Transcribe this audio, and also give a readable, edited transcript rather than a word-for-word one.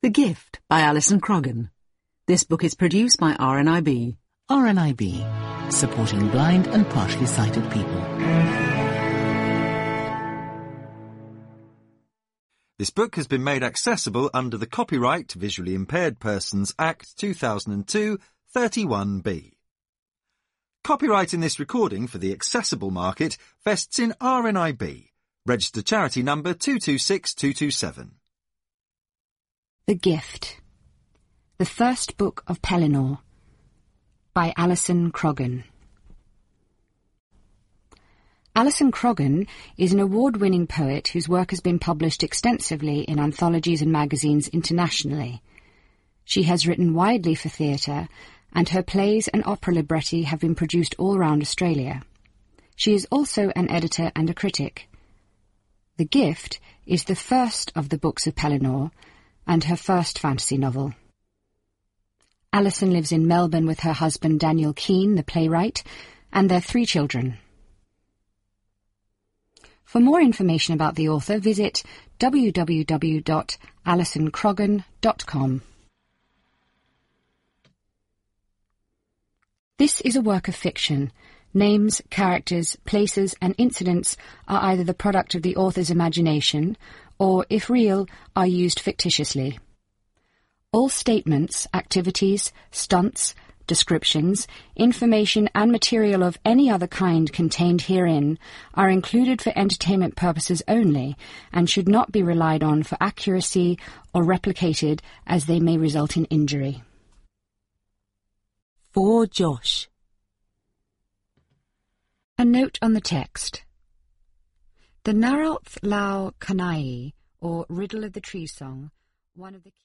The Gift by Alison Croghan. This book is produced by RNIB. RNIB, supporting blind and partially sighted people. This book has been made accessible under the Copyright Visually Impaired Persons Act 2002 31B. Copyright in this recording for the accessible market vests in RNIB. Registered charity number 226227. The Gift. The First Book of Pellinore by Alison Croghan. Alison Croghan is an award-winning poet whose work has been published extensively in anthologies and magazines internationally. She has written widely for theatre, and her plays and opera libretti have been produced all around Australia. She is also an editor and a critic. The Gift is the first of the books of Pellinore, and her first fantasy novel. Alison lives in Melbourne with her husband Daniel Keane, the playwright, and their 3 children. For more information about the author, visit www.alisoncroghan.com. This is a work of fiction. Names, characters, places, and incidents are either the product of the author's imagination or, if real, are used fictitiously. All statements, activities, stunts, descriptions, information and material of any other kind contained herein are included for entertainment purposes only and should not be relied on for accuracy or replicated, as they may result in injury. For Josh. A note on the text. The Naralth Lau Kanai, or Riddle of the Tree Song, one of the